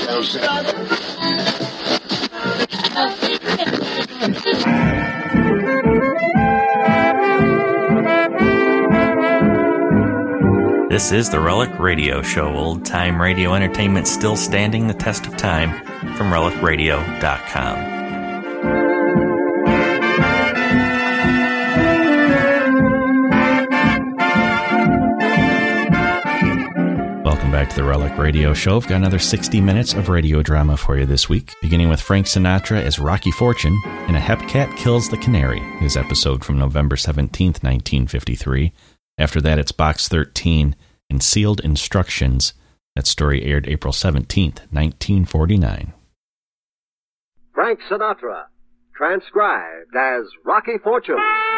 This is the Relic Radio Show, old-time radio entertainment still standing the test of time, from relicradio.com. Welcome back to the Relic Radio Show. I've got another 60 minutes of radio drama for you this week, beginning with Frank Sinatra as Rocky Fortune in A Hepcat Kills the Canary, his episode from November 17th, 1953. After that, it's Box 13 in Sealed Instructions. That story aired April 17th, 1949. Frank Sinatra, transcribed as Rocky Fortune.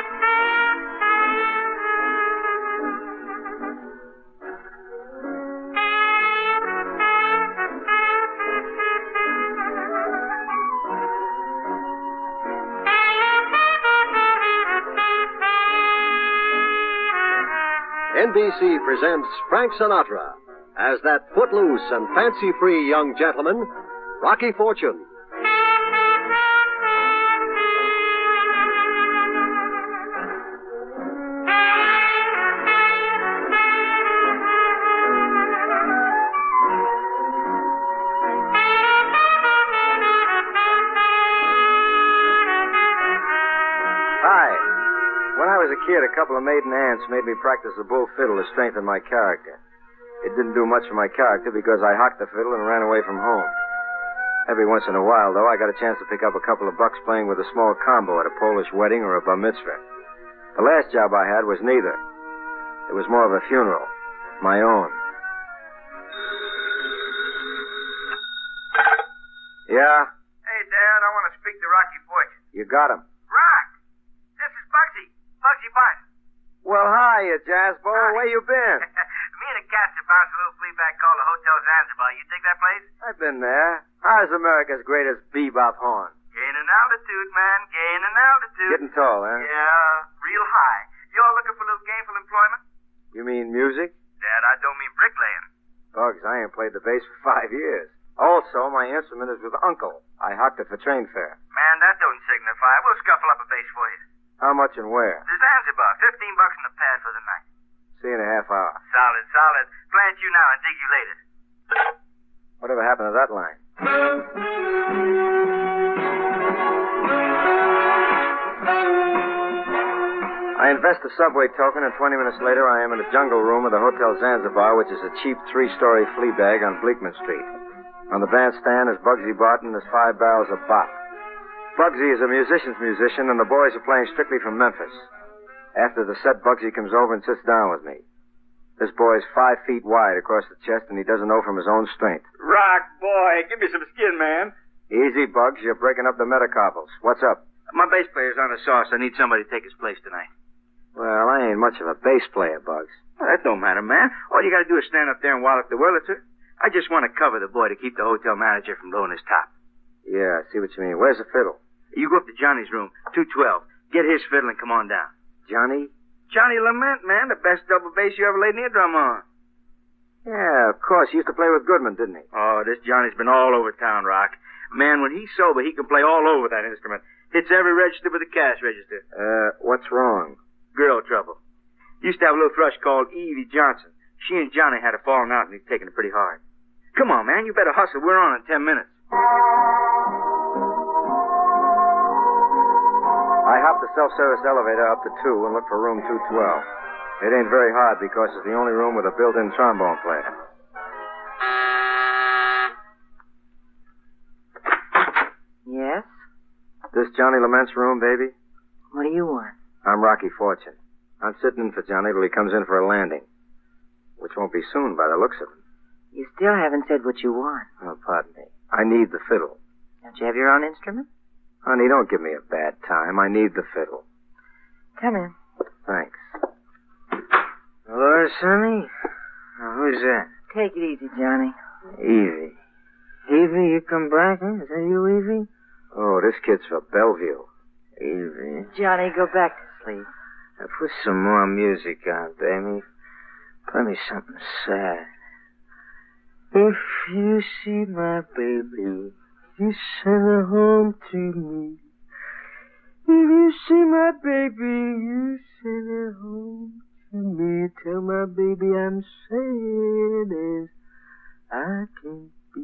NBC presents Frank Sinatra as that footloose and fancy-free young gentleman, Rocky Fortune. A couple of maiden aunts made me practice the bull fiddle to strengthen my character. It didn't do much for my character because I hocked the fiddle and ran away from home. Every once in a while, though, I got a chance to pick up a couple of bucks playing with a small combo at a Polish wedding or a bar mitzvah. The last job I had was neither. It was more of a funeral. My own. Yeah? Hey, Dad, I want to speak to Rocky Fortune. You got him. Rock! This is Bugsy. Bugsy Bunch. Well, hiya, Jazzbo. Where you been? Me and the cats have bounced a little fleabag called the Hotel Zanzibar. You dig that place? I've been there. How's America's greatest bebop horn? Gaining altitude, man. Gaining altitude. Getting tall, huh? Yeah, real high. You all looking for a little gainful employment? You mean music? Dad, I don't mean bricklaying. Bugs, I ain't played the bass for 5 years. Also, my instrument is with Uncle. I hocked it for train fare. Man, that don't signify. We'll scuffle up a bass for you. How much and where? To Zanzibar. $15 in the pad for the night. See you in a half hour. Solid, solid. Plant you now and dig you later. Whatever happened to that line? I invest the subway token, and 20 minutes later I am in the jungle room of the Hotel Zanzibar, which is a cheap 3-story flea bag on Bleekman Street. On the bandstand is Bugsy Barton and his 5 barrels of bop. Bugsy is a musician's musician, and the boys are playing strictly from Memphis. After the set, Bugsy comes over and sits down with me. This boy's 5 feet wide across the chest, and he doesn't know from his own strength. Rock, boy. Give me some skin, man. Easy, Bugs. You're breaking up the metacarpals. What's up? My bass player's on the sauce. I need somebody to take his place tonight. Well, I ain't much of a bass player, Bugs. Well, that don't matter, man. All you gotta do is stand up there and wallop the Wurlitzer. I just want to cover the boy to keep the hotel manager from blowing his top. Yeah, I see what you mean. Where's the fiddle? You go up to Johnny's room, 212. Get his fiddle and come on down. Johnny? Johnny Lament, man. The best double bass you ever laid an eardrum on. Yeah, of course. He used to play with Goodman, didn't he? Oh, this Johnny's been all over town, Rock. Man, when he's sober, he can play all over that instrument. Hits every register but the cash register. What's wrong? Girl trouble. Used to have a little thrush called Evie Johnson. She and Johnny had a falling out, and he's taking it pretty hard. Come on, man. You better hustle. We're on in 10 minutes. I hopped the self-service elevator up to 2 and looked for room 212. It ain't very hard because it's the only room with a built-in trombone player. Yes? This Johnny Lament's room, baby? What do you want? I'm Rocky Fortune. I'm sitting in for Johnny till he comes in for a landing. Which won't be soon by the looks of it. You still haven't said what you want. Oh, pardon me. I need the fiddle. Don't you have your own instrument? Honey, don't give me a bad time. I need the fiddle. Come in. Thanks. Hello, Sonny? Who's that? Take it easy, Johnny. Evie. Evie, you come back, huh? Is that you, Evie? Oh, this kid's for Bellevue. Evie. Johnny, go back to sleep. Now put some more music on, baby. Play me something sad. If you see my baby, you send her home to me. If you see my baby, you send her home to me. Tell my baby I'm sad as I can be.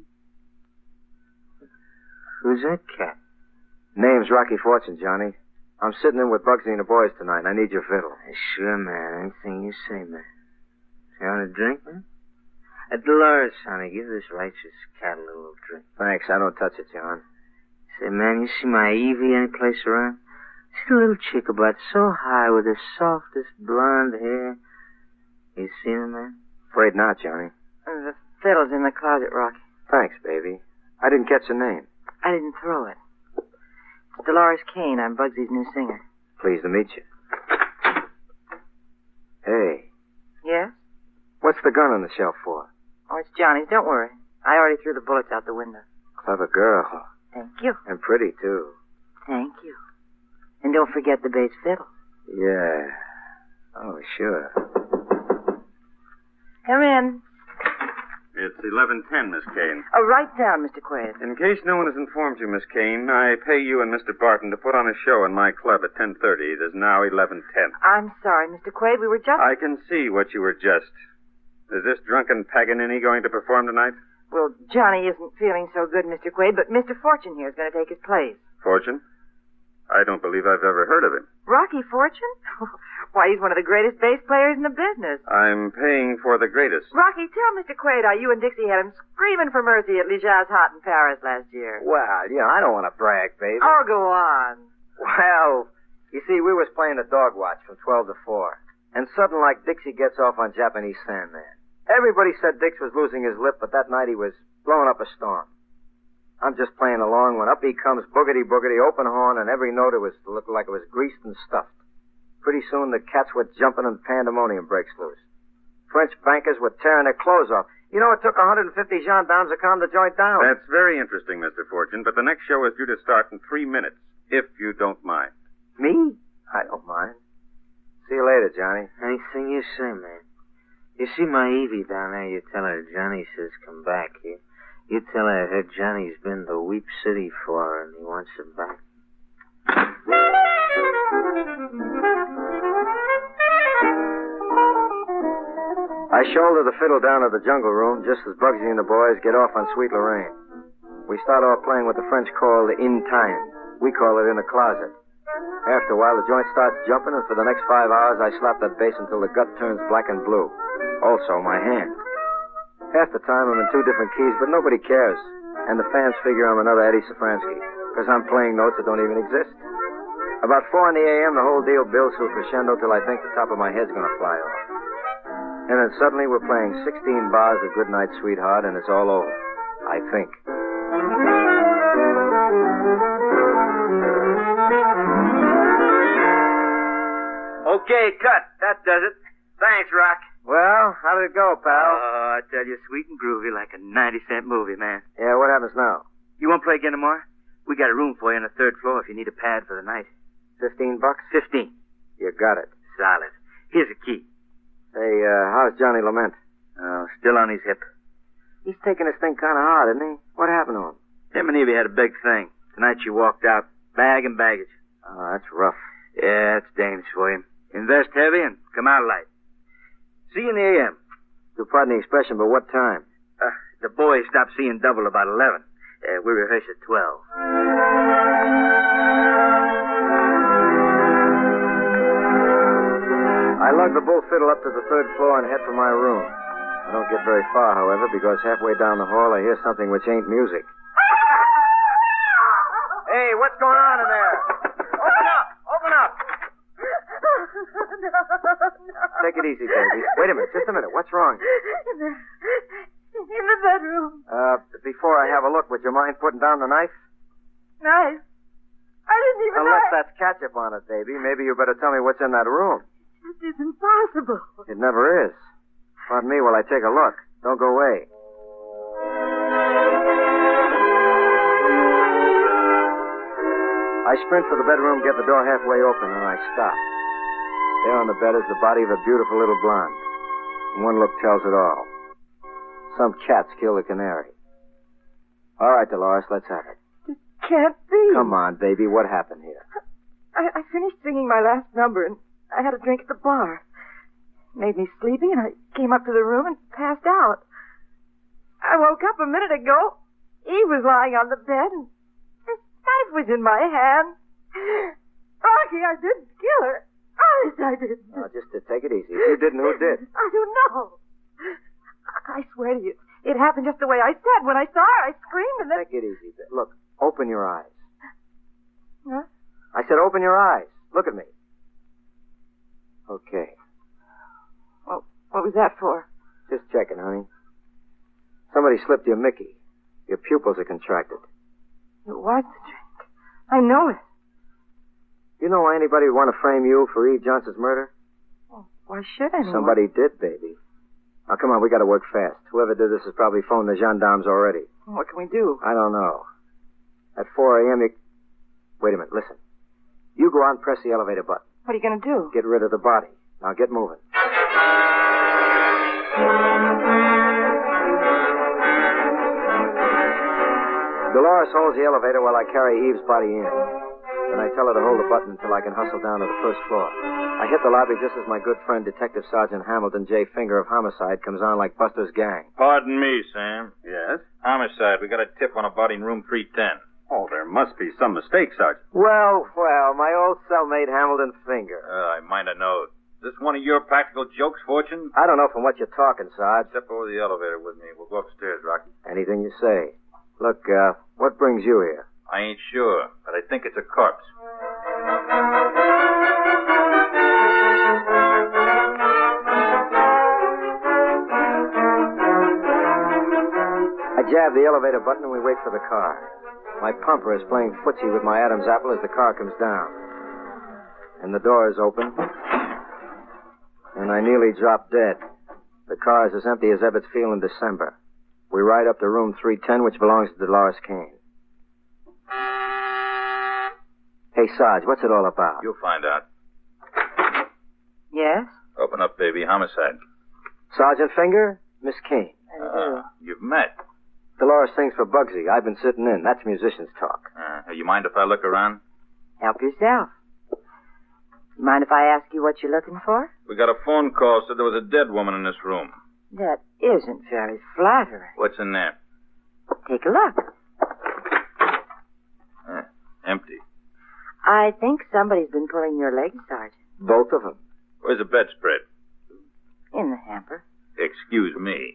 Who's that cat? Name's Rocky Fortune, Johnny. I'm sitting in with Bugsy and the boys tonight, and I need your fiddle. Sure, man. Anything you say, man. You want a drink, man? Dolores, honey, give this righteous cat a little drink. Thanks, I don't touch it, John. Say, man, you see my Evie any place around? See the little chick about so high with the softest blonde hair? You seen her, man? Afraid not, Johnny. The fiddle's in the closet, Rocky. Thanks, baby. I didn't catch the name. I didn't throw it. It's Dolores Kane. I'm Bugsy's new singer. Pleased to meet you. Hey, Yes? what's the gun on the shelf for? Oh, it's Johnny's. Don't worry. I already threw the bullets out the window. Clever girl. Thank you. And pretty, too. Thank you. And don't forget the bass fiddle. Yeah. Oh, sure. Come in. It's 11:10, Miss Kane. Oh, write down, Mr. Quaid. In case no one has informed you, Miss Kane, I pay you and Mr. Barton to put on a show in my club at 10:30. It is now 11:10. I'm sorry, Mr. Quaid. We were just... I can see what you were just. Is this drunken Paganini going to perform tonight? Well, Johnny isn't feeling so good, Mr. Quaid, but Mr. Fortune here is going to take his place. Fortune? I don't believe I've ever heard of him. Rocky Fortune? Why, he's one of the greatest bass players in the business. I'm paying for the greatest. Rocky, tell Mr. Quaid how you and Dixie had him screaming for mercy at Les Jazz Hot in Paris last year. Well, I don't want to brag, baby. Oh, go on. Well, you see, we was playing the dog watch from 12 to 4. And sudden like Dixie gets off on Japanese Sandman. Everybody said Dix was losing his lip, but that night he was blowing up a storm. I'm just playing along when up he comes, boogity-boogity, open horn, and every note looked like it was greased and stuffed. Pretty soon the cats were jumping and pandemonium breaks loose. French bankers were tearing their clothes off. You know, it took 150 gendarmes to calm the joint down. That's very interesting, Mr. Fortune, but the next show is due to start in 3 minutes, if you don't mind. Me? I don't mind. See you later, Johnny. Anything you say, man. You see my Evie down there, you tell her Johnny says come back here. You tell her I heard Johnny's been to Weep City for her and he wants her back. I shoulder the fiddle down to the jungle room just as Bugsy and the boys get off on Sweet Lorraine. We start off playing what the French call the in time. We call it in the closet. After a while, the joint starts jumping, and for the next 5 hours, I slap that bass until the gut turns black and blue. Also, my hand. Half the time, I'm in 2 different keys, but nobody cares. And the fans figure I'm another Eddie Safransky, because I'm playing notes that don't even exist. About 4 in the a.m., the whole deal builds to a crescendo till I think the top of my head's going to fly off. And then suddenly we're playing 16 bars of Goodnight Sweetheart, and it's all over. I think. Okay, cut. That does it. Thanks, Rock. Well, how did it go, pal? Oh, I tell you, sweet and groovy like a 90-cent movie, man. Yeah, what happens now? You want to play again tomorrow? We got a room for you on the 3rd floor if you need a pad for the night. $15? 15. You got it. Solid. Here's a key. Hey, how's Johnny Lament? Oh, still on his hip. He's taking this thing kind of hard, isn't he? What happened to him? Him and Evie had a big thing. Tonight she walked out, bag and baggage. Oh, that's rough. Yeah, it's dames for you. Invest heavy and come out light. See you in the a.m. You'll pardon the expression, but what time? The boys stop seeing double about 11. We rehearse at 12. I lug the bull fiddle up to the 3rd floor and head for my room. I don't get very far, however, because halfway down the hall I hear something which ain't music. Hey, what's going on in there? Open up! Open up! No. Take it easy, baby. Wait a minute, just a minute. What's wrong? In the bedroom. Before I have a look, would you mind putting down the knife? Knife? I didn't even Unless know. that's ketchup on it, baby. Maybe you better tell me what's in that room. It isn't possible. It never is. Pardon me while I take a look. Don't go away. I sprint for the bedroom, get the door halfway open, and I stop. There on the bed is the body of a beautiful little blonde. And one look tells it all. Some cats killed the canary. All right, Dolores, let's have it. It can't be. Come on, baby. What happened here? I finished singing my last number, and I had a drink at the bar. It made me sleepy, and I came up to the room and passed out. I woke up a minute ago. Eve was lying on the bed, and the knife was in my hand. Rocky, I didn't kill her. Honest, I didn't. Oh, just to take it easy. If you didn't, who did? I don't know. I swear to you, it happened just the way I said. When I saw her, I screamed, and then... Take it easy. Look, open your eyes. Huh? I said open your eyes. Look at me. Okay. Well, what was that for? Just checking, honey. Somebody slipped you a Mickey. Your pupils are contracted. It was the drink. I know it. You know why anybody would want to frame you for Eve Johnson's murder? Well, why should anyone? Somebody did, baby. Now, come on, we got to work fast. Whoever did this has probably phoned the gendarmes already. What can we do? I don't know. At 4 a.m., you... Wait a minute, listen. You go out and press the elevator button. What are you going to do? Get rid of the body. Now, get moving. Dolores holds the elevator while I carry Eve's body in. Then I tell her to hold the button until I can hustle down to the first floor. I hit the lobby just as my good friend, Detective Sergeant Hamilton J. Finger of Homicide, comes on like Buster's gang. Pardon me, Sam. Yes? Homicide. We got a tip on a body in room 310. Oh, there must be some mistake, Sergeant. Well, my old cellmate Hamilton Finger. I might have known. Is this one of your practical jokes, Fortune? I don't know from what you're talking, Sarge. Step over the elevator with me. We'll go upstairs, Rocky. Anything you say. Look, what brings you here? I ain't sure, but I think it's a corpse. I jab the elevator button and we wait for the car. My pumper is playing footsie with my Adam's apple as the car comes down. And the door is open. And I nearly drop dead. The car is as empty as Ebbets Field in December. We ride up to room 310, which belongs to Dolores Kane. Hey, Sarge, what's it all about? You'll find out. Yes? Open up, baby. Homicide. Sergeant Finger, Miss Kane. You've met. Dolores sings for Bugsy. I've been sitting in. That's musicians' talk. You mind if I look around? Help yourself. You mind if I ask you what you're looking for? We got a phone call said there was a dead woman in this room. That isn't very flattering. What's in there? Take a look. Empty. I think somebody's been pulling your legs, Sergeant. Both of them. Where's the bedspread? In the hamper. Excuse me.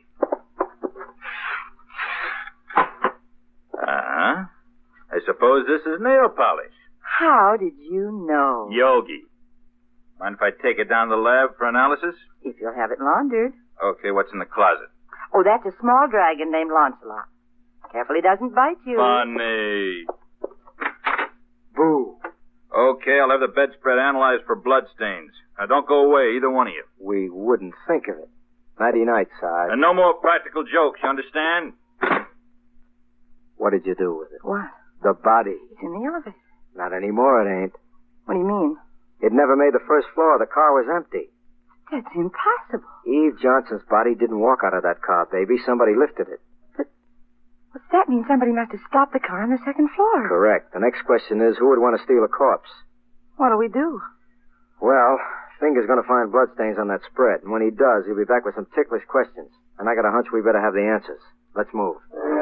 I suppose this is nail polish. How did you know? Yogi. Mind if I take it down to the lab for analysis? If you'll have it laundered. Okay, what's in the closet? Oh, that's a small dragon named Lancelot. Careful he doesn't bite you. Funny. Boo. Okay, I'll have the bedspread analyzed for bloodstains. Now, don't go away, either one of you. We wouldn't think of it. Nighty-night, Sarge. And no more practical jokes, you understand? What did you do with it? What? The body. It's in the elevator. Not anymore, it ain't. What do you mean? It never made the first floor. The car was empty. That's impossible. Eve Johnson's body didn't walk out of that car, baby. Somebody lifted it. But what's that mean? Somebody must have stopped the car on the second floor. Correct. The next question is, who would want to steal a corpse? What do we do? Well, Finger's going to find bloodstains on that spread. And when he does, he'll be back with some ticklish questions. And I got a hunch we better have the answers. Let's move.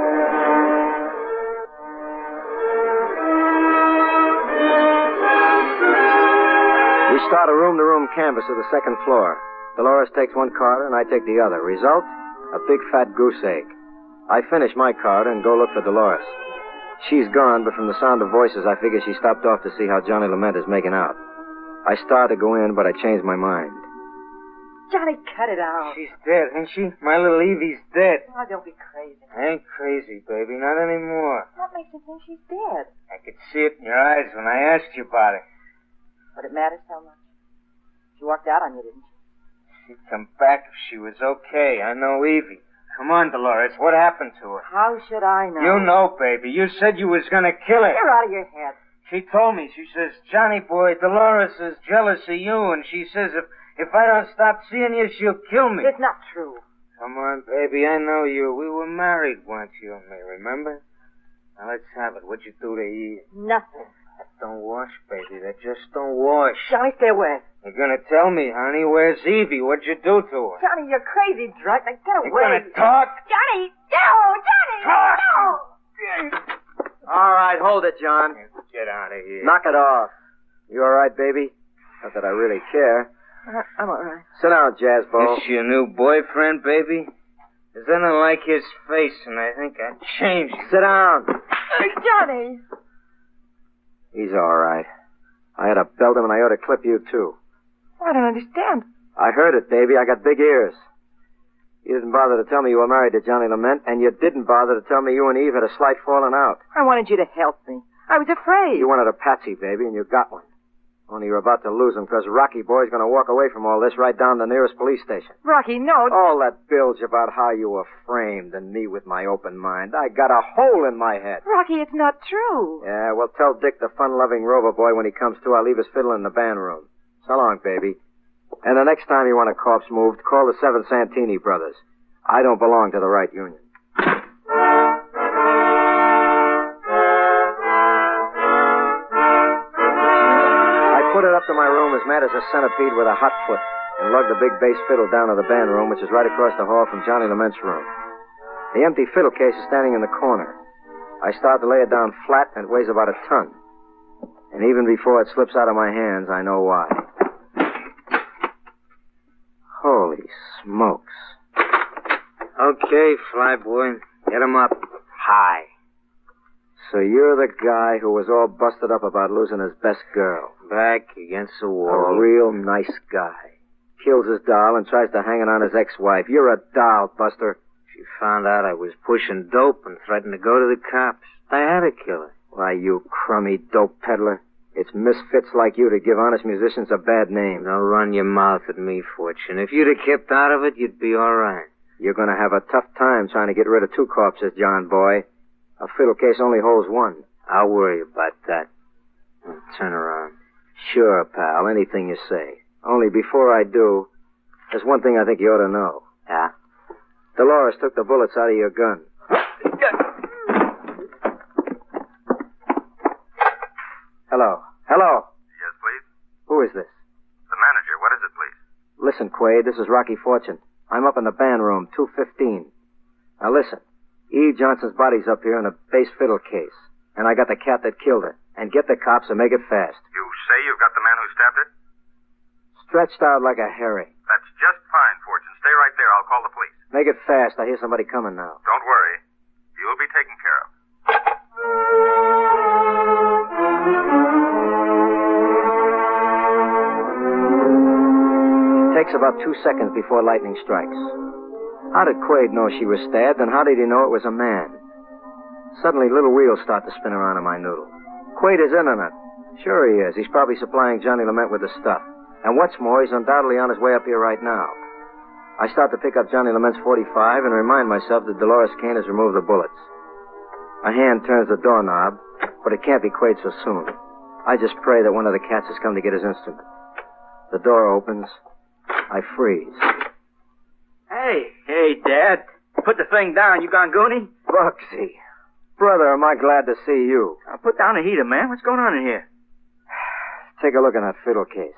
We start a room-to-room canvass of the second floor. Dolores takes one card and I take the other. Result? A big fat goose egg. I finish my card and go look for Dolores. She's gone, but from the sound of voices, I figure she stopped off to see how Johnny Lament is making out. I started to go in, but I changed my mind. Johnny, cut it out. She's dead, ain't she? My little Evie's dead. Oh, don't be crazy. I ain't crazy, baby. Not anymore. What makes you think she's dead? I could see it in your eyes when I asked you about it. Would it matter so much? She walked out on you, didn't she? She'd come back if she was okay. I know Evie. Come on, Dolores. What happened to her? How should I know? You know, baby. You said you was going to kill her. You're out of your head. She told me. She says, Johnny boy, Dolores is jealous of you, and she says if I don't stop seeing you, she'll kill me. It's not true. Come on, baby. I know you. We were married once, you and me, remember? Now, let's have it. What'd you do to Eve? Nothing. That don't wash, baby. That just don't wash. Johnny, stay away. You're gonna tell me, honey. Where's Evie? What'd you do to her? Johnny, you're crazy, drunk. Now get away. You gonna talk? Johnny! No! Johnny! Talk! No! All right, hold it, John. Get out of here. Knock it off. You all right, baby? Not that I really care. I'm all right. Sit down, Jazzball. This your new boyfriend, baby? 'Cause I don't like his face, and I think I'd change him. Sit down. Johnny! He's all right. I had to belt him, and I ought to clip you, too. I don't understand. I heard it, baby. I got big ears. You didn't bother to tell me you were married to Johnny Lament, and you didn't bother to tell me you and Eve had a slight falling out. I wanted you to help me. I was afraid. You wanted a patsy, baby, and you got one. Only you're about to lose him, because Rocky Boy's going to walk away from all this right down to the nearest police station. Rocky, no. All that bilge about how you were framed and me with my open mind. I got a hole in my head. Rocky, it's not true. Yeah, well, tell Dick, the fun-loving Rover boy, when he comes to, I'll leave his fiddle in the band room. So long, baby. And the next time you want a corpse moved, call the Seven Santini brothers. I don't belong to the right union. I put it up to my room as mad as a centipede with a hot foot and lugged the big bass fiddle down to the band room, which is right across the hall from Johnny Lament's room. The empty fiddle case is standing in the corner. I start to lay it down flat, and it weighs about a ton. And even before it slips out of my hands, I know why. Holy smokes. Okay, flyboy. Get him up. High. So you're the guy who was all busted up about losing his best girl. Back against the A wall. real nice guy. Kills his doll and tries to hang it on his ex-wife. You're a doll, Buster. She found out I was pushing dope and threatened to go to the cops. I had to kill her. Why, you crummy dope peddler. It's misfits like you to give honest musicians a bad name. Don't run your mouth at me, Fortune. If you'd have kept out of it, you'd be all right. You're going to have a tough time trying to get rid of two corpses, John boy. A fiddle case only holds one. I'll worry about that. Turn around. Sure, pal. Anything you say. Only before I do, there's one thing I think you ought to know. Yeah? Dolores took the bullets out of your gun. Hello. Hello. Yes, please? Who is this? The manager. What is it, please? Listen, Quaid, this is Rocky Fortune. I'm up in the band room, 215. Now listen. Eve Johnson's body's up here in a bass fiddle case. And I got the cat that killed her. And get the cops and make it fast. You say you've got the man who stabbed her? Stretched out like a herring. That's just fine, Fortune. Stay right there. I'll call the police. Make it fast. I hear somebody coming now. Don't worry. You'll be taken care of. It takes about 2 seconds before lightning strikes. How did Quaid know she was stabbed, and how did he know it was a man? Suddenly, little wheels start to spin around in my noodle. Quaid is in on it. Sure he is. He's probably supplying Johnny Lament with the stuff. And what's more, he's undoubtedly on his way up here right now. I start to pick up Johnny Lament's .45 and remind myself that Dolores Kane has removed the bullets. A hand turns the doorknob, but it can't be Quaid so soon. I just pray that one of the cats has come to get his instrument. The door opens. I freeze. Hey, Dad. Put the thing down. You gone goony? Bugsy. Brother, am I glad to see you. Put down the heater, man. What's going on in here? Take a look in that fiddle case.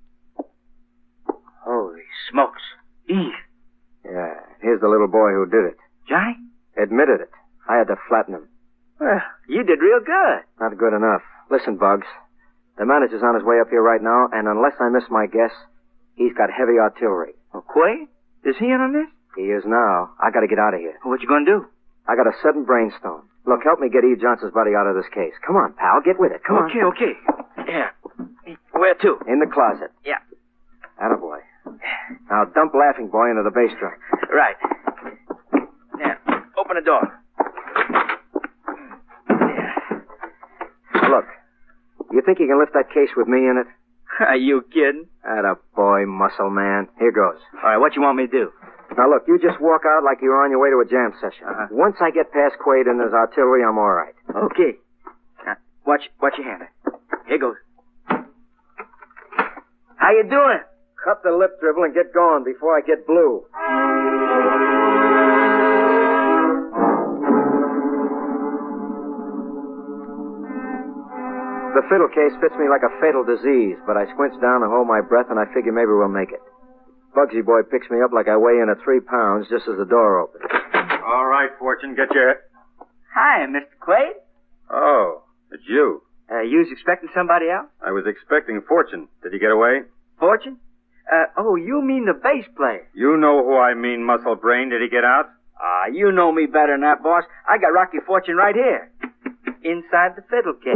Holy smokes. Eve. Yeah, here's the little boy who did it. Johnny? Admitted it. I had to flatten him. Well, you did real good. Not good enough. Listen, Bugs. The manager's on his way up here right now, and unless I miss my guess, he's got heavy artillery. Oh, Quaid? Is he in on this? He is now. I gotta get out of here. What you gonna do? I got a sudden brainstorm. Look, help me get Eve Johnson's body out of this case. Come on, pal. Get with it. Come on. Okay. Yeah. Where to? In the closet. Yeah. Attaboy. Now dump Laughing Boy into the bass drum. Right. Now, open the door. Look, you think you can lift that case with me in it? Are you kidding? Attaboy, muscle man. Here goes. All right, what you want me to do? Now look, you just walk out like you're on your way to a jam session. Once I get past Quaid and his artillery, I'm all right. Okay. Now, watch your hand. Here goes. How you doing? Cut the lip dribble and get going before I get blue. The fiddle case fits me like a fatal disease, but I squinch down and hold my breath, and I figure maybe we'll make it. Bugsy Boy picks me up like I weigh in at 3 pounds just as the door opens. All right, Fortune, get your... Hi, Mr. Quaid. Oh, it's you. You was expecting somebody else? I was expecting Fortune. Did he get away? Fortune? You mean the bass player? You know who I mean, Muscle Brain. Did he get out? You know me better than that, boss. I got Rocky Fortune right here. Inside the fiddle case.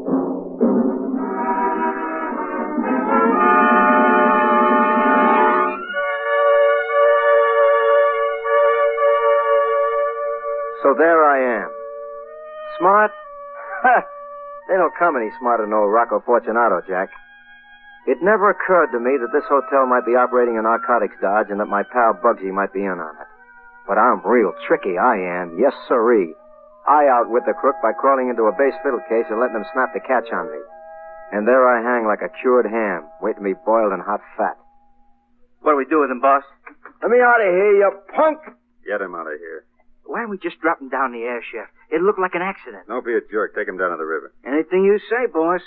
So there I am. Smart? Ha! They don't come any smarter than old Rocco Fortunato, Jack. It never occurred to me that this hotel might be operating a narcotics dodge and that my pal Bugsy might be in on it. But I'm real tricky, I am. Yes, sirree. I outwit the crook by crawling into a bass fiddle case and letting him snap the catch on me. And there I hang like a cured ham, waiting to be boiled in hot fat. What do we do with him, boss? Let me out of here, you punk! Get him out of here. Why don't we just drop him down the air shaft? It looked like an accident. Don't be a jerk. Take him down to the river. Anything you say, boss.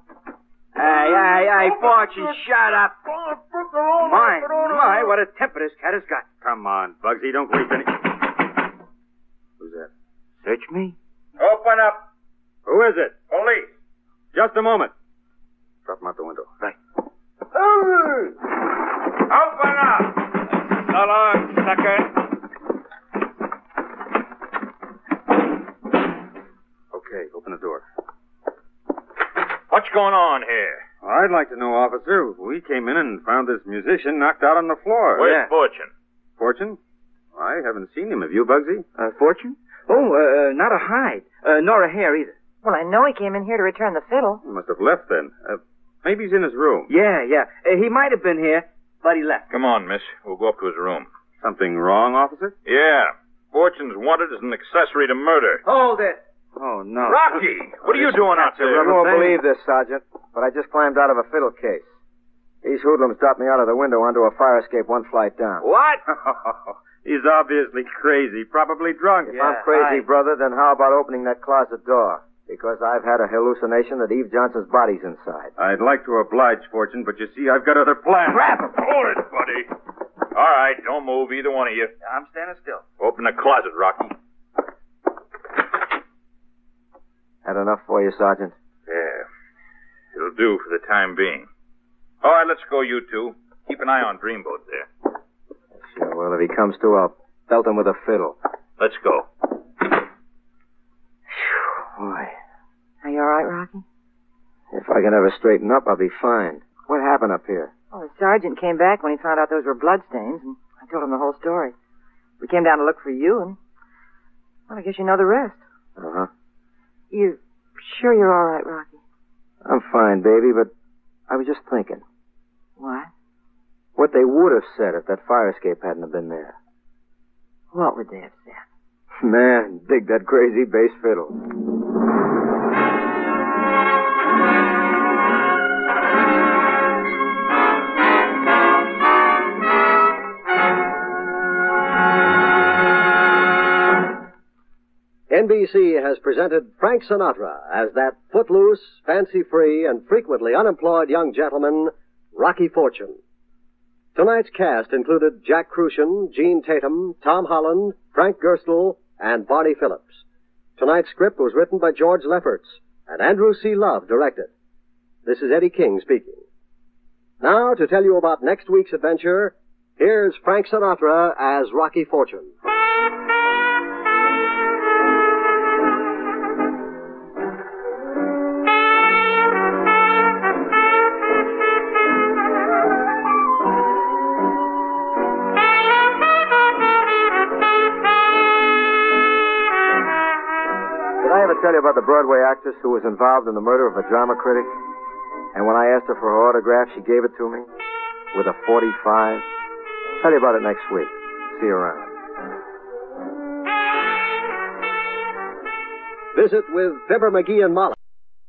Hey, Fortune, shut up. My, what a temper this cat has got. Come on, Bugsy, don't waste any... Who's that? Search me? Open up. Who is it? Police. Just a moment. Drop him out the window. Right. Open up! So long, sucker. Okay, open the door. What's going on here? I'd like to know, officer. We came in and found this musician knocked out on the floor. Where's Fortune? Fortune? I haven't seen him. Have you, Bugsy? Fortune? Oh, not a hide. Nor a hair either. Well, I know he came in here to return the fiddle. He must have left then. Maybe he's in his room. Yeah. He might have been here, but he left. Come on, miss. We'll go up to his room. Something wrong, officer? Yeah. Fortune's wanted as an accessory to murder. Hold it. Oh, no. Rocky! What are you doing out there? You won't believe this, Sergeant, but I just climbed out of a fiddle case. These hoodlums dropped me out of the window onto a fire escape one flight down. What? He's obviously crazy, probably drunk. If I'm crazy, brother, then how about opening that closet door? Because I've had a hallucination that Eve Johnson's body's inside. I'd like to oblige, Fortune, but you see, I've got other plans. Grab him! Hold it, buddy. All right, don't move, either one of you. I'm standing still. Open the closet, Rocky. Had enough for you, Sergeant? Yeah. It'll do for the time being. All right, let's go, you two. Keep an eye on Dreamboat there. Sure, well, if he comes to, I'll belt him with a fiddle. Let's go. Boy. Are you all right, Rocky? If I can ever straighten up, I'll be fine. What happened up here? Well, the sergeant came back when he found out those were bloodstains, and I told him the whole story. We came down to look for you, and, well, I guess you know the rest. Uh-huh. You sure you're all right, Rocky? I'm fine, baby, but I was just thinking. What? What they would have said if that fire escape hadn't have been there. What would they have said? Man, dig that crazy bass fiddle. NBC has presented Frank Sinatra as that footloose, fancy-free, and frequently unemployed young gentleman, Rocky Fortune. Tonight's cast included Jack Crucian, Gene Tatum, Tom Holland, Frank Gerstle, and Barney Phillips. Tonight's script was written by George Lefferts, and Andrew C. Love directed. This is Eddie King speaking. Now, to tell you about next week's adventure, here's Frank Sinatra as Rocky Fortune. Tell you about the Broadway actress who was involved in the murder of a drama critic? And when I asked her for her autograph, she gave it to me with a .45. Tell you about it next week. See you around. Visit with Fibber, McGee, and Molly.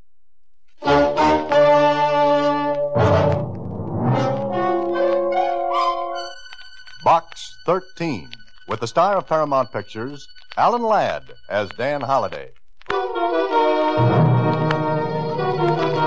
Box 13, with the star of Paramount Pictures, Alan Ladd as Dan Holliday.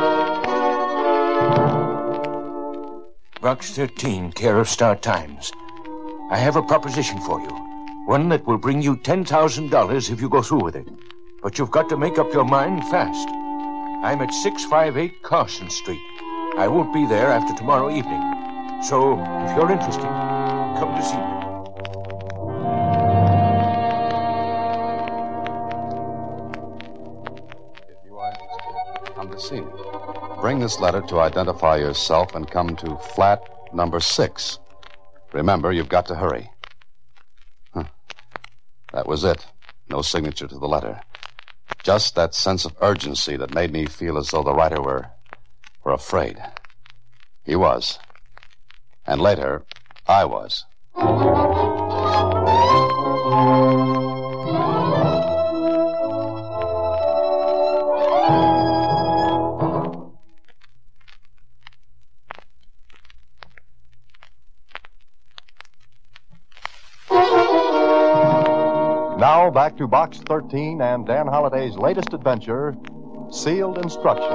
Box 13, care of Star Times. I have a proposition for you. One that will bring you $10,000 if you go through with it. But you've got to make up your mind fast. I'm at 658 Carson Street. I won't be there after tomorrow evening. So, if you're interested, come to see me. If you are interested, come to see me. Bring this letter to identify yourself and come to flat number 6. Remember, you've got to hurry. That was it. No signature to the letter. Just that sense of urgency that made me feel as though the writer were afraid. He was. And later, I was. Now back to Box 13 and Dan Holliday's latest adventure, Sealed Instructions.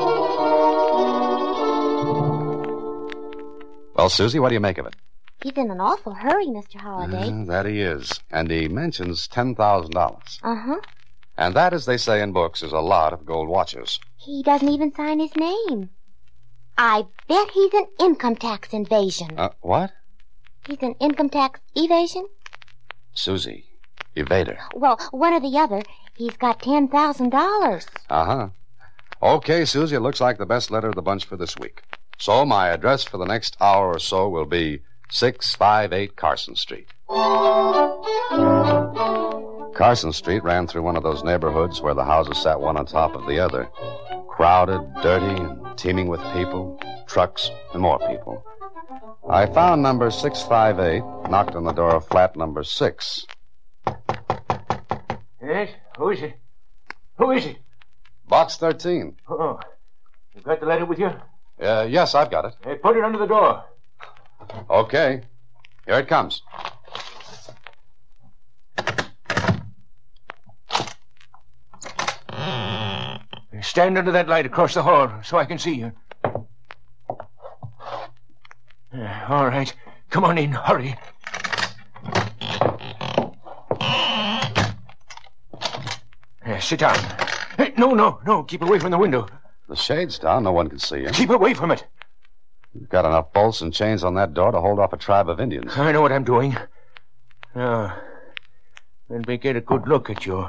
Well, Susie, what do you make of it? He's in an awful hurry, Mr. Holliday. That he is. And he mentions $10,000. Uh-huh. And that, as they say in books, is a lot of gold watches. He doesn't even sign his name. I bet he's an income tax invasion. What? He's an income tax evasion? Susie, evader. Well, one or the other. He's got $10,000. Uh-huh. Okay, Susie, it looks like the best letter of the bunch for this week. So my address for the next hour or so will be 658 Carson Street. Carson Street ran through one of those neighborhoods where the houses sat one on top of the other. Crowded, dirty, and teeming with people, trucks, and more people. I found number 658, knocked on the door of flat number 6. Yes? Who is it? Who is it? Box 13. Oh, you got the letter with you? Yes, I've got it. Hey, put it under the door. Okay. Here it comes. Stand under that light across the hall so I can see you. All right. Come on in. Hurry. Sit down. Hey, no. Keep away from the window. The shade's down. No one can see you. Keep away from it. You've got enough bolts and chains on that door to hold off a tribe of Indians. I know what I'm doing. Now, let me get a good look at you.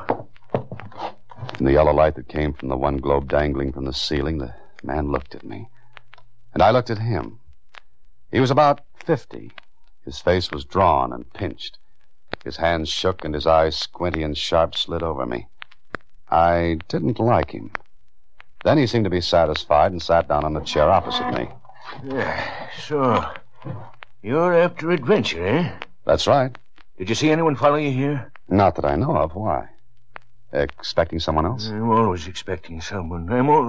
In the yellow light that came from the one globe dangling from the ceiling, the man looked at me. And I looked at him. He was about 50. His face was drawn and pinched. His hands shook and his eyes, squinty and sharp, slid over me. I didn't like him. Then he seemed to be satisfied and sat down on the chair opposite me. So, you're after adventure, eh? That's right. Did you see anyone follow you here? Not that I know of. Why? Expecting someone else? I'm always expecting someone.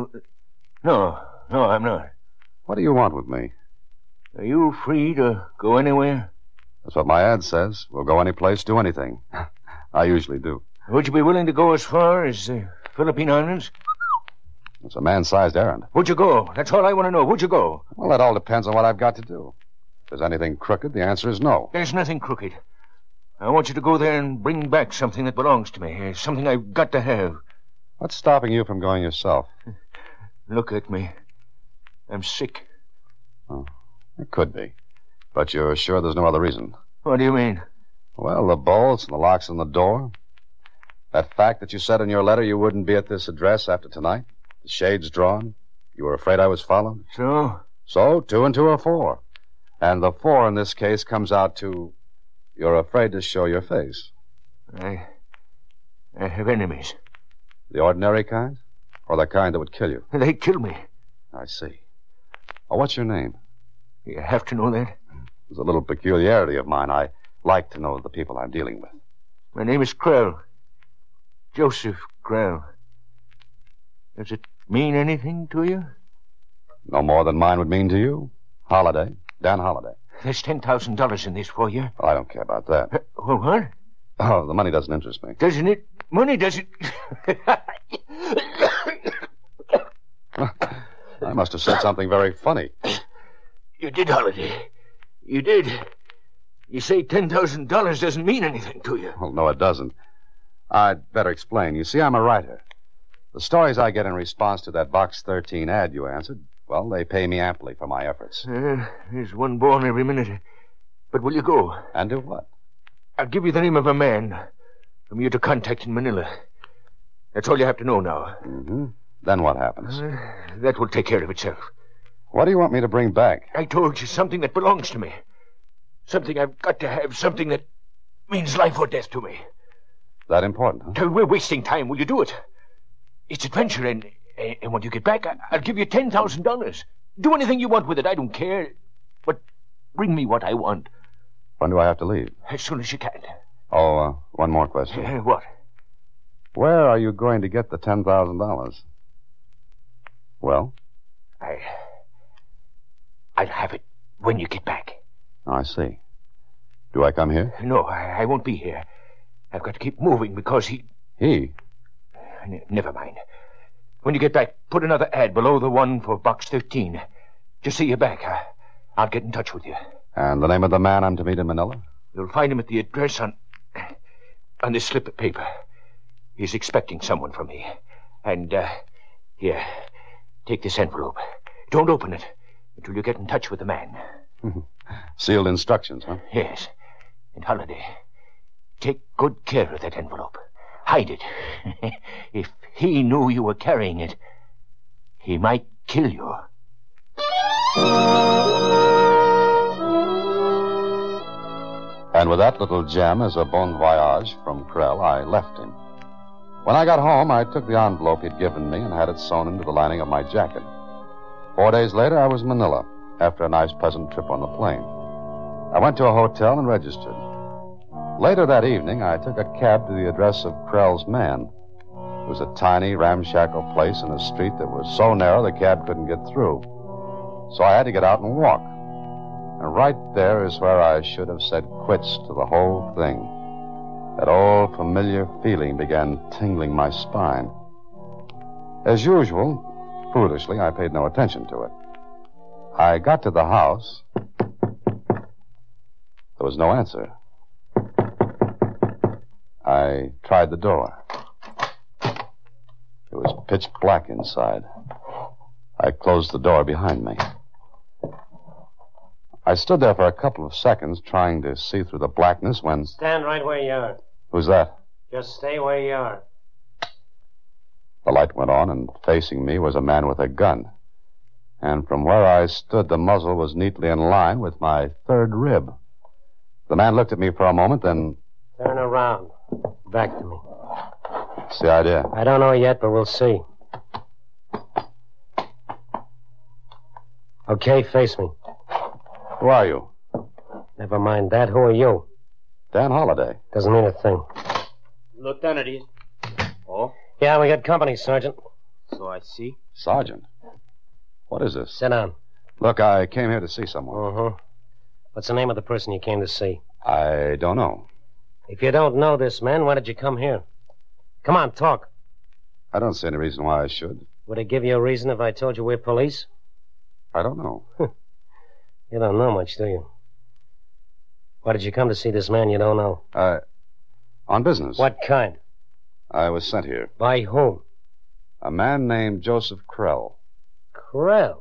No, I'm not. What do you want with me? Are you free to go anywhere? That's what my ad says. We'll go any place, do anything. I usually do. Would you be willing to go as far as the Philippine Islands? It's a man-sized errand. Would you go? That's all I want to know. Would you go? Well, that all depends on what I've got to do. If there's anything crooked, the answer is no. There's nothing crooked. I want you to go there and bring back something that belongs to me. Something I've got to have. What's stopping you from going yourself? Look at me. I'm sick. Oh, it could be. But you're sure there's no other reason? What do you mean? Well, the bolts and the locks on the door. That fact that you said in your letter you wouldn't be at this address after tonight. The shades drawn. You were afraid I was followed. So? So, 2 and 2 are 4. And the 4 in this case comes out to... You're afraid to show your face. I have enemies. The ordinary kind? Or the kind that would kill you? They'd kill me. I see. Oh, what's your name? You have to know that? It's a little peculiarity of mine. I like to know the people I'm dealing with. My name is Krell. Joseph Krell. Does it mean anything to you? No more than mine would mean to you. Holliday. Dan Holliday. There's $10,000 in this for you. Well, I don't care about that. Well, what? Oh, the money doesn't interest me. Doesn't it? Money doesn't... I must have said something very funny. You did, Holiday. You did. You say $10,000 doesn't mean anything to you. Well, no, it doesn't. I'd better explain. You see, I'm a writer. The stories I get in response to that Box 13 ad you answered, well, they pay me amply for my efforts. There's one born every minute. But will you go? And do what? I'll give you the name of a man whom you're to contact in Manila. That's all you have to know now. Mm-hmm. Then what happens? That will take care of itself. What do you want me to bring back? I told you something that belongs to me. Something I've got to have. Something that means life or death to me. That important, huh? We're wasting time. Will you do it? It's adventure, and when you get back, I'll give you $10,000. Do anything you want with it. I don't care. But bring me what I want. When do I have to leave? As soon as you can. Oh, one more question. What? Where are you going to get the $10,000? Well? I'll have it when you get back. I see. Do I come here? No, I won't be here. I've got to keep moving because he... He? Never mind. When you get back, put another ad below the one for Box 13. Just see you back. I'll get in touch with you. And the name of the man I'm to meet in Manila? You'll find him at the address on this slip of paper. He's expecting someone from me. And, here, take this envelope. Don't open it until you get in touch with the man. Sealed instructions, huh? Yes. And Holiday, take good care of that envelope. Hide it. If he knew you were carrying it, he might kill you. And with that little gem as a bon voyage from Krell, I left him. When I got home, I took the envelope he'd given me and had it sewn into the lining of my jacket. 4 days later, I was in Manila, after a nice, pleasant trip on the plane. I went to a hotel and registered. Later that evening, I took a cab to the address of Krell's man. It was a tiny, ramshackle place in a street that was so narrow the cab couldn't get through. So I had to get out and walk. And right there is where I should have said quits to the whole thing. That old familiar feeling began tingling my spine. As usual, foolishly, I paid no attention to it. I got to the house. There was no answer. I tried the door. It was pitch black inside. I closed the door behind me. I stood there for a couple of seconds trying to see through the blackness when... Stand right where you are. Who's that? Just stay where you are. The light went on, and facing me was a man with a gun. And from where I stood, the muzzle was neatly in line with my third rib. The man looked at me for a moment, then... Turn around. Back to me. What's the idea? I don't know yet, but we'll see. Okay, face me. Who are you? Never mind that. Who are you? Dan Holiday. Doesn't mean a thing. Lieutenant, he's... Oh? Yeah, we got company, Sergeant. So I see. Sergeant? What is this? Sit down. Look, I came here to see someone. Uh-huh. What's the name of the person you came to see? I don't know. If you don't know this man, why did you come here? Come on, talk. I don't see any reason why I should. Would it give you a reason if I told you we're police? I don't know. You don't know much, do you? Why did you come to see this man you don't know? On business. What kind? I was sent here. By whom? A man named Joseph Krell. Krell?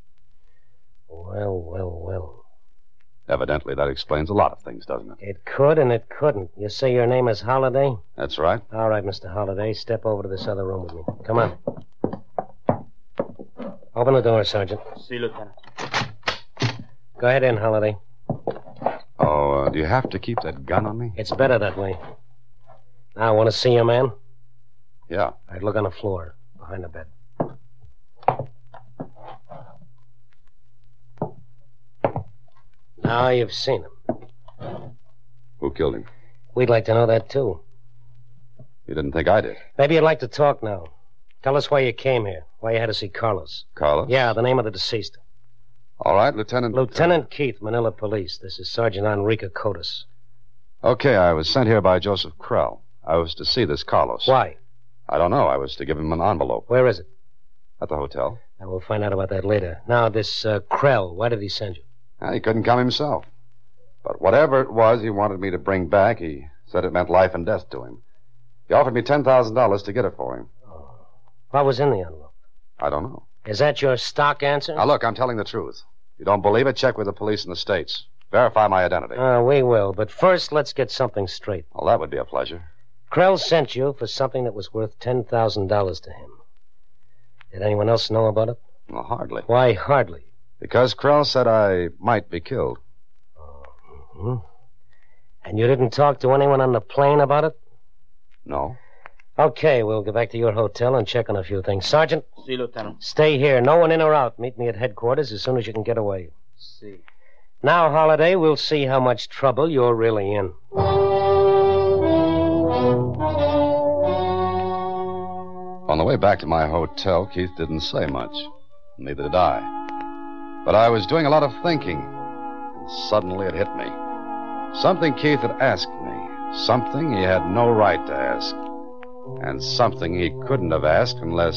Well. Evidently, that explains a lot of things, doesn't it? It could and it couldn't. You say your name is Holiday? That's right. All right, Mr. Holiday. Step over to this other room with me. Come on. Open the door, Sergeant. See, Lieutenant. Go ahead in, Holiday. Oh, do you have to keep that gun on me? It's better that way. Now, want to see your man? Yeah. All right, look on the floor, behind the bed. Now you've seen him. Who killed him? We'd like to know that, too. You didn't think I did? Maybe you'd like to talk now. Tell us why you came here, why you had to see Carlos. Carlos? Yeah, the name of the deceased. All right, Lieutenant... Lieutenant Keith, Manila Police. This is Sergeant Enrique Cotis. Okay, I was sent here by Joseph Krell. I was to see this Carlos. Why? I don't know. I was to give him an envelope. Where is it? At the hotel. And we'll find out about that later. Now, this Krell, why did he send you? He couldn't come himself. But whatever it was he wanted me to bring back, he said it meant life and death to him. He offered me $10,000 to get it for him. What was in the envelope? I don't know. Is that your stock answer? Now, look, I'm telling the truth. If you don't believe it, check with the police in the States. Verify my identity. We will, but first let's get something straight. Well, that would be a pleasure. Krell sent you for something that was worth $10,000 to him. Did anyone else know about it? Well, hardly. Why hardly? Because Krell said I might be killed. Mm-hmm. And you didn't talk to anyone on the plane about it? No. Okay, we'll go back to your hotel and check on a few things. Sergeant? See, Lieutenant. Stay here. No one in or out. Meet me at headquarters as soon as you can get away. See. Now, Holiday, we'll see how much trouble you're really in. On the way back to my hotel, Keith didn't say much. Neither did I. But I was doing a lot of thinking. And suddenly it hit me. Something Keith had asked me. Something he had no right to ask. And something he couldn't have asked unless...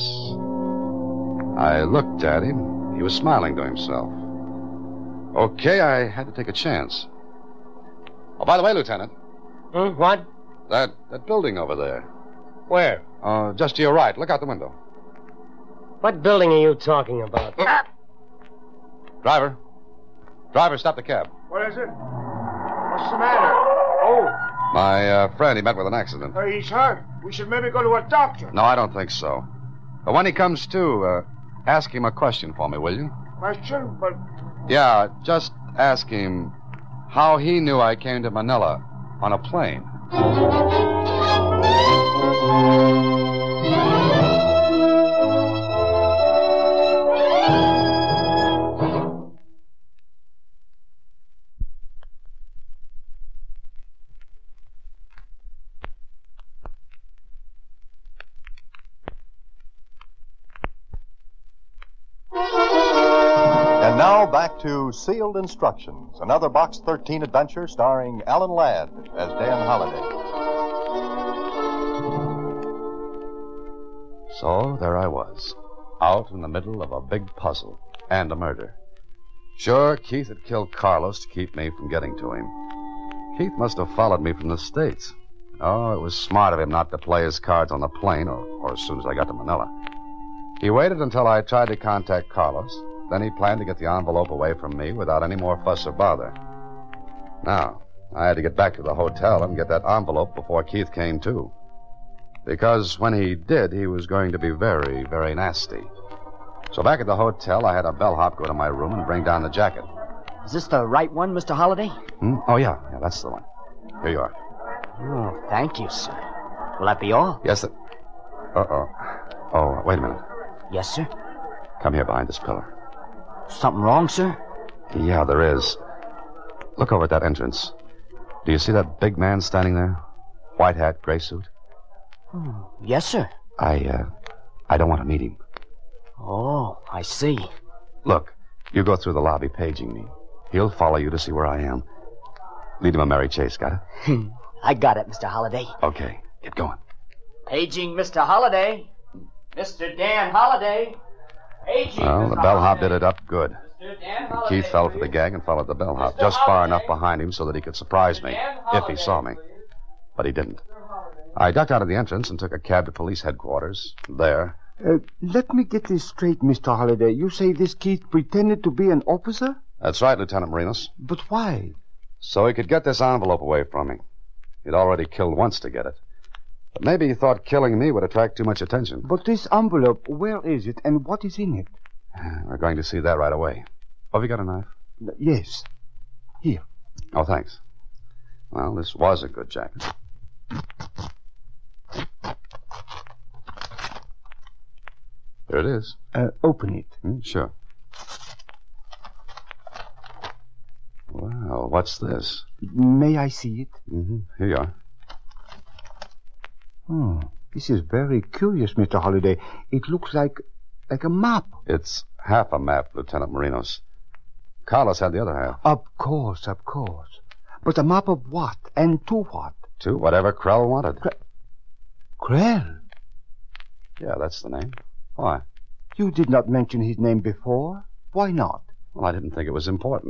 I looked at him. He was smiling to himself. Okay, I had to take a chance. Oh, by the way, Lieutenant. What? That building over there. Where? Just to your right. Look out the window. What building are you talking about? Driver, stop the cab. What is it? What's the matter? Oh. My friend, he met with an accident. He's hurt. We should maybe go to a doctor. No, I don't think so. But when he comes to, ask him a question for me, will you? Question? But... Yeah, just ask him how he knew I came to Manila on a plane. And now back to Sealed Instructions, another Box 13 adventure starring Alan Ladd as Dan Holliday. So there I was, out in the middle of a big puzzle and a murder. Sure, Keith had killed Carlos to keep me from getting to him. Keith must have followed me from the States. Oh, it was smart of him not to play his cards on the plane or as soon as I got to Manila. He waited until I tried to contact Carlos. Then he planned to get the envelope away from me without any more fuss or bother. Now, I had to get back to the hotel and get that envelope before Keith came to. Because when he did, he was going to be very, very nasty. So back at the hotel, I had a bellhop go to my room and bring down the jacket. Is this the right one, Mr. Holliday? Oh, yeah, that's the one. Here you are. Oh, thank you, sir. Will that be all? Yes, sir. Uh-oh. Oh, wait a minute. Yes, sir? Come here behind this pillar. Something wrong, sir? Yeah, there is. Look over at that entrance. Do you see that big man standing there? White hat, gray suit? Yes, sir. I don't want to meet him. Oh, I see. Look, you go through the lobby paging me. He'll follow you to see where I am. Lead him a merry chase, got it? I got it, Mr. Holliday. Okay, get going. Paging Mr. Holliday. Mr. Dan Holliday. Paging Well, the Mr. bellhop Holliday. did it up good. Mr. Dan Holliday, Keith fell for the gag and followed the bellhop, just far enough behind him so that he could surprise me, if he saw me. But he didn't. I ducked out of the entrance and took a cab to police headquarters. There. Let me get this straight, Mr. Holliday. You say this Keith pretended to be an officer? That's right, Lieutenant Marinos. But why? So he could get this envelope away from me. He'd already killed once to get it. But maybe he thought killing me would attract too much attention. But this envelope, where is it and what is in it? We're going to see that right away. Oh, have you got a knife? Yes. Here. Oh, thanks. Well, this was a good jacket. Here it is. Open it. Sure. Well, what's this? May I see it? Here you are. This is very curious, Mr. Holliday. It looks like a map. It's half a map, Lieutenant Marinos. Carlos had the other half. Of course. But a map of what? And to what? To whatever Krell wanted. Krell? Yeah, that's the name. Why? You did not mention his name before. Why not? Well, I didn't think it was important.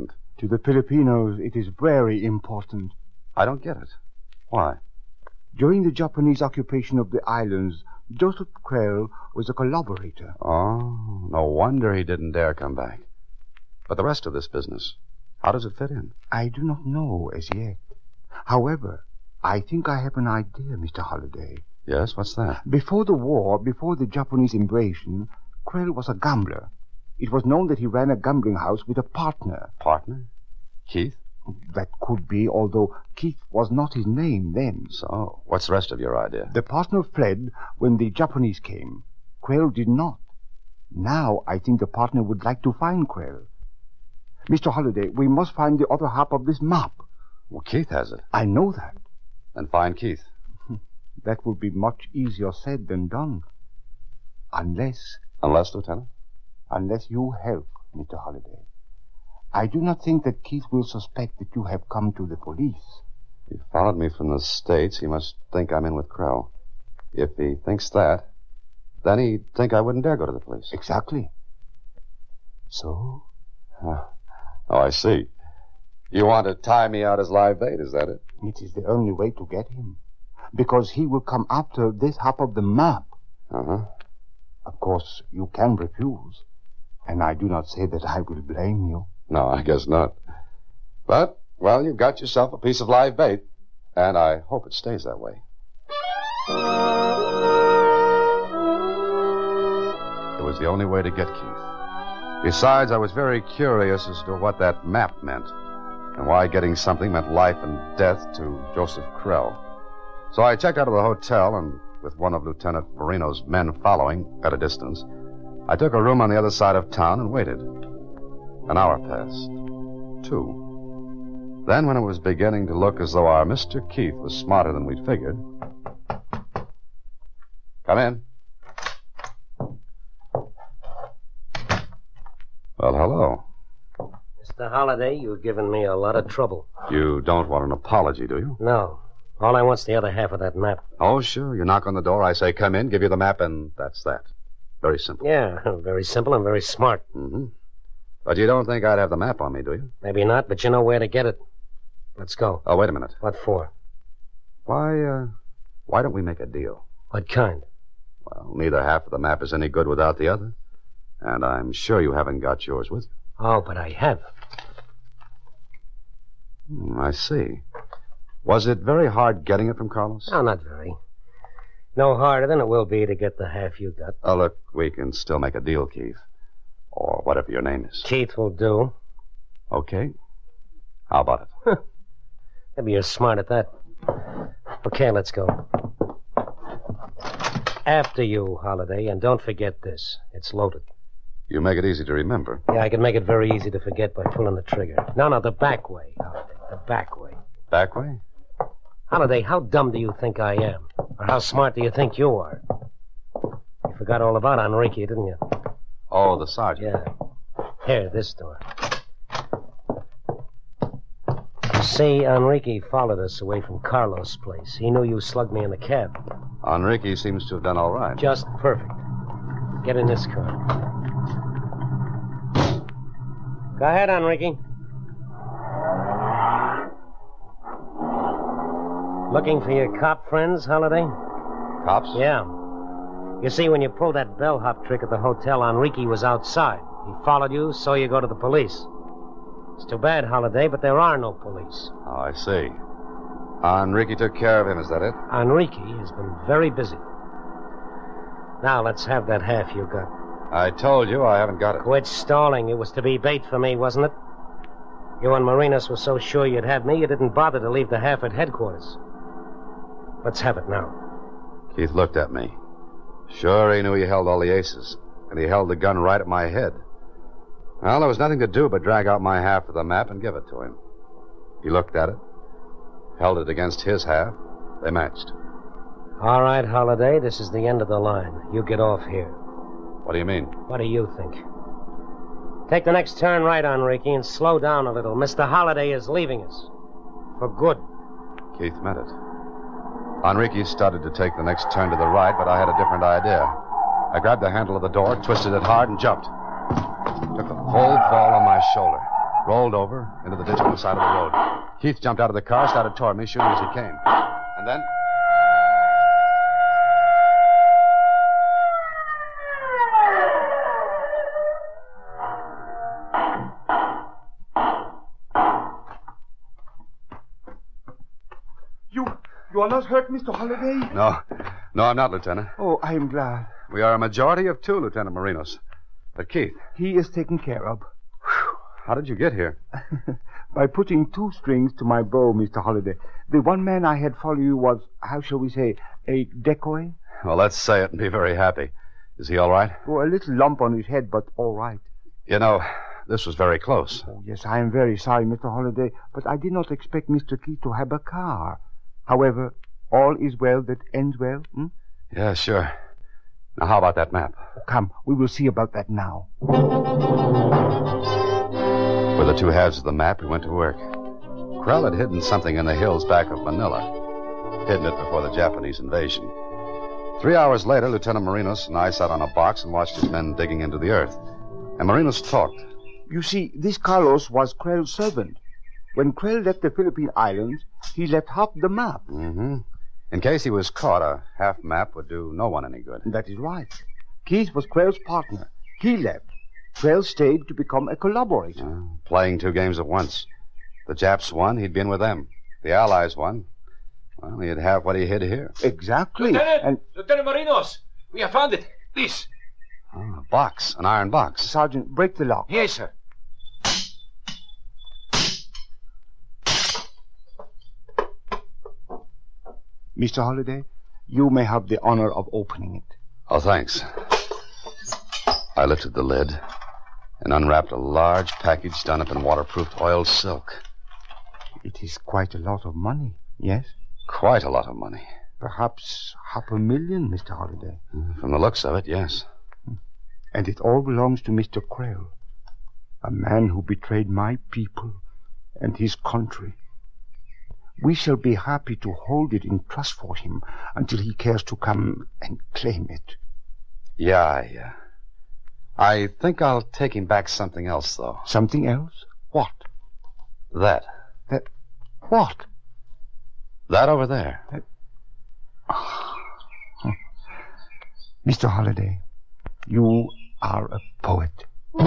To the Filipinos, it is very important. I don't get it. Why? During the Japanese occupation of the islands, Joseph Krell was a collaborator. Oh, no wonder he didn't dare come back. But the rest of this business, how does it fit in? I do not know as yet. However, I think I have an idea, Mr. Holliday. Yes, what's that? Before the war, before the Japanese invasion, Krell was a gambler. It was known that he ran a gambling house with a partner. Partner? Keith? That could be, although Keith was not his name then. So, what's the rest of your idea? The partner fled when the Japanese came. Krell did not. Now I think the partner would like to find Krell. Mr. Holliday, we must find the other half of this map. Well, Keith has it. I know that. Then find Keith. That would be much easier said than done. Unless, Lieutenant? Unless you help, Mr. Holliday. I do not think that Keith will suspect that you have come to the police. He followed me from the States. He must think I'm in with Krell. If he thinks that, then he'd think I wouldn't dare go to the police. Exactly. So? Oh, I see. You want to tie me out as live bait, is that it? It is the only way to get him. Because he will come after this half of the map. Uh-huh. Of course, you can refuse. And I do not say that I will blame you. No, I guess not. But, well, you've got yourself a piece of live bait. And I hope it stays that way. It was the only way to get Keith. Besides, I was very curious as to what that map meant. And why getting something meant life and death to Joseph Krell. So I checked out of the hotel, and with one of Lieutenant Marino's men following at a distance, I took a room on the other side of town and waited. An hour passed. 2. Then, when it was beginning to look as though our Mr. Keith was smarter than we'd figured... Come in. Well, hello. Mr. Holliday, you've given me a lot of trouble. You don't want an apology, do you? No. All I want's the other half of that map. Oh, sure. You knock on the door, I say, come in, give you the map, and that's that. Very simple. Yeah, very simple and very smart. Mm-hmm. But you don't think I'd have the map on me, do you? Maybe not, but you know where to get it. Let's go. Oh, wait a minute. What for? Why don't we make a deal? What kind? Well, neither half of the map is any good without the other. And I'm sure you haven't got yours with you. Oh, but I have. I see. Was it very hard getting it from Carlos? No, not very. No harder than it will be to get the half you got. Oh, look, we can still make a deal, Keith. Or whatever your name is. Keith will do. Okay. How about it? Maybe you're smart at that. Okay, let's go. After you, Holliday, and don't forget this. It's loaded. You make it easy to remember. Yeah, I can make it very easy to forget by pulling the trigger. No, the back way, Holliday. The back way. Back way? Holliday, how dumb do you think I am? Or how smart do you think you are? You forgot all about Enrique, didn't you? Oh, the sergeant. Yeah. Here, this door. You see, Enrique followed us away from Carlos' place. He knew you slugged me in the cab. Enrique seems to have done all right. Just perfect. Get in this car. Go ahead, Enrique. Looking for your cop friends, Holliday? Cops? Yeah. You see, when you pulled that bellhop trick at the hotel, Enrique was outside. He followed you, saw you go to the police. It's too bad, Holliday, but there are no police. Oh, I see. Enrique took care of him, is that it? Enrique has been very busy. Now, let's have that half you got. I told you I haven't got it. Quit stalling. It was to be bait for me, wasn't it? You and Marinos were so sure you'd have me, you didn't bother to leave the half at headquarters. Let's have it now. Keith looked at me. Sure, he knew he held all the aces, and he held the gun right at my head. Well, there was nothing to do but drag out my half of the map and give it to him. He looked at it, held it against his half. They matched. All right, Holliday, this is the end of the line. You get off here. What do you mean? What do you think? Take the next turn right, Enrique, and slow down a little. Mr. Holliday is leaving us. For good. Keith meant it. Enrique started to take the next turn to the right, but I had a different idea. I grabbed the handle of the door, twisted it hard, and jumped. Took the whole fall on my shoulder. rolled over into the ditch on the side of the road. Keith jumped out of the car, started toward me, shooting as he came. And then... You are not hurt, Mr. Holliday? No, I'm not, Lieutenant. Oh, I am glad. We are a majority of 2, Lieutenant Marinos. But Keith... He is taken care of. How did you get here? By putting 2 strings to my bow, Mr. Holliday. The one man I had follow you was, how shall we say, a decoy? Well, let's say it and be very happy. Is he all right? Oh, a little lump on his head, but all right. You know, this was very close. Oh, yes, I am very sorry, Mr. Holliday, but I did not expect Mr. Keith to have a car. However, all is well that ends well. Yeah, sure. Now, how about that map? Oh, come, we will see about that now. With the 2 halves of the map, we went to work. Krell had hidden something in the hills back of Manila. Hidden it before the Japanese invasion. 3 hours later, Lieutenant Marinos and I sat on a box and watched his men digging into the earth. And Marinos talked. You see, this Carlos was Krell's servant. When Krell left the Philippine Islands, he left half the map. Mm-hmm. In case he was caught, a half map would do no one any good. That is right. Keith was Krell's partner. He left. Krell stayed to become a collaborator. Playing 2 games at once. The Japs won, he'd been with them. The Allies won. Well, he'd have what he hid here. Exactly. Lieutenant Marinos, we have found it. This. A box, an iron box. Sergeant, break the lock. Yes, sir. Mr. Holliday, you may have the honor of opening it. Oh, thanks. I lifted the lid and unwrapped a large package done up in waterproofed oiled silk. It is quite a lot of money, yes? Quite a lot of money. Perhaps $500,000, Mr. Holliday. From the looks of it, yes. And it all belongs to Mr. Krell, a man who betrayed my people and his country. We shall be happy to hold it in trust for him until he cares to come and claim it. Yeah, I think I'll take him back something else, though. Something else? What? That. What? That over there. Mr. Holliday, you are a poet.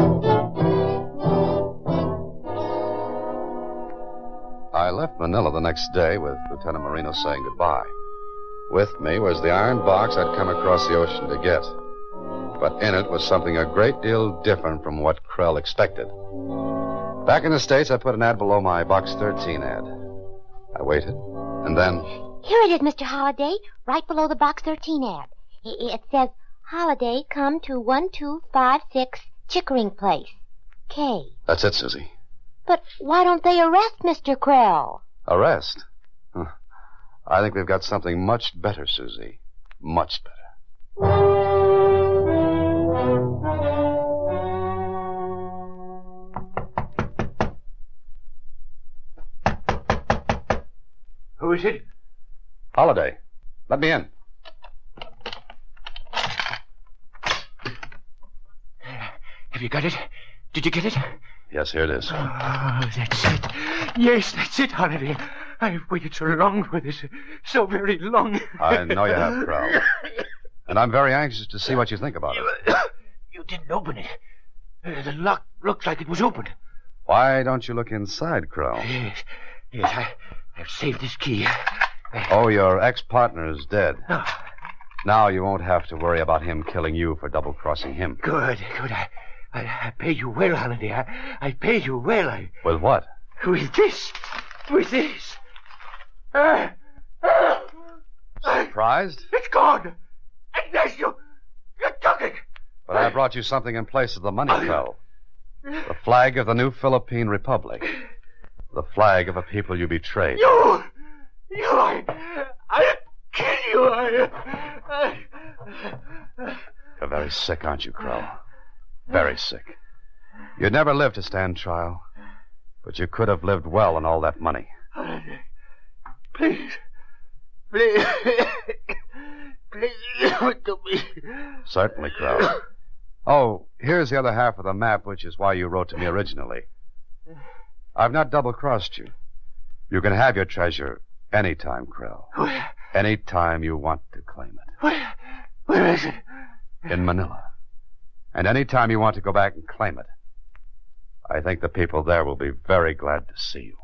I left Manila the next day with Lieutenant Marinos saying goodbye. With me was the iron box I'd come across the ocean to get. But in it was something a great deal different from what Krell expected. Back in the States, I put an ad below my Box 13 ad. I waited, and then... Here it is, Mr. Holliday, right below the Box 13 ad. It says, Holliday, come to 1256 Chickering Place, K. That's it, Susie. But why don't they arrest Mr. Krell? Arrest? I think we've got something much better, Susie. Much better. Who is it? Holliday. Let me in. Have you got it? Did you get it? Yes, here it is. Oh, that's it. Yes, that's it, Holliday. I've waited so long for this. So very long. I know you have, Krell. And I'm very anxious to see what you think about it. You didn't open it. The lock looked like it was open. Why don't you look inside, Krell? Yes, I've saved this key. Oh, your ex-partner is dead. No. Now you won't have to worry about him killing you for double-crossing him. Good. I pay you well, Holliday. I pay you well. With what? With this. Surprised? It's gone. Yes, you took it. But I brought you something in place of the money, Krell. The flag of the new Philippine Republic. The flag of a people you betrayed. I'll kill you. You're very sick, aren't you, Krell? Very sick. You'd never live to stand trial, but you could have lived well on all that money. Please, give it to me. Certainly, Krell. Oh, here's the other half of the map, which is why you wrote to me originally. I've not double-crossed you. You can have your treasure anytime, Krell. Where? Anytime you want to claim it. Where is it? In Manila. And anytime you want to go back and claim it. I think the people there will be very glad to see you.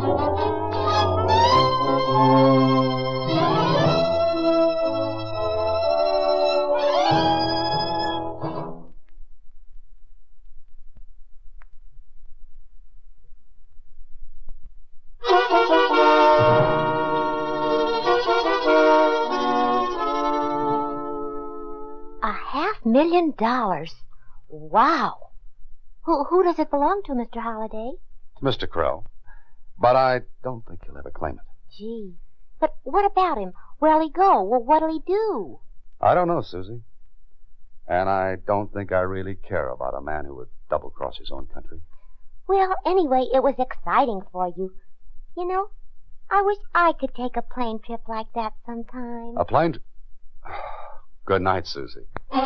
$500,000. Wow. Who does it belong to, Mr. Holliday? To Mr. Krell. But I don't think he'll ever claim it. Gee. But what about him? Where'll he go? Well, what'll he do? I don't know, Susie. And I don't think I really care about a man who would double-cross his own country. Well, anyway, it was exciting for you. You know, I wish I could take a plane trip like that sometime. A plane... Good night, Susie.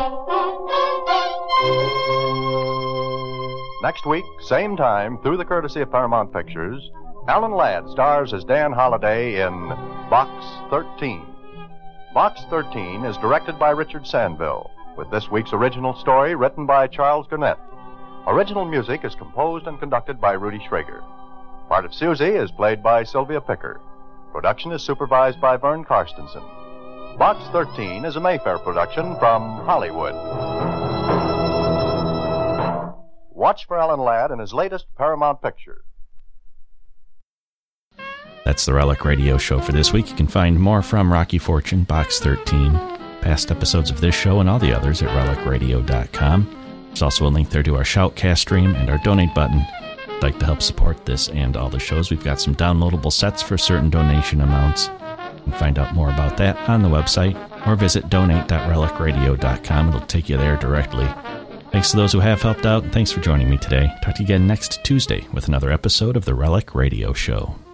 Next week, same time, through the courtesy of Paramount Pictures, Alan Ladd stars as Dan Holliday in Box 13. Box 13 is directed by Richard Sandville, with this week's original story written by Charles Gurnett. Original music is composed and conducted by Rudy Schrager. Part of Susie is played by Sylvia Picker. Production is supervised by Vern Karstensen. Box 13 is a Mayfair production from Hollywood. Watch for Alan Ladd in his latest Paramount picture. That's the Relic Radio Show for this week. You can find more from Rocky Fortune, Box 13, past episodes of this show and all the others at relicradio.com. There's also a link there to our Shoutcast stream and our donate button. If you'd like to help support this and all the shows, we've got some downloadable sets for certain donation amounts. You can find out more about that on the website or visit donate.relicradio.com. It'll take you there directly. Thanks to those who have helped out, and thanks for joining me today. Talk to you again next Tuesday with another episode of the Relic Radio Show.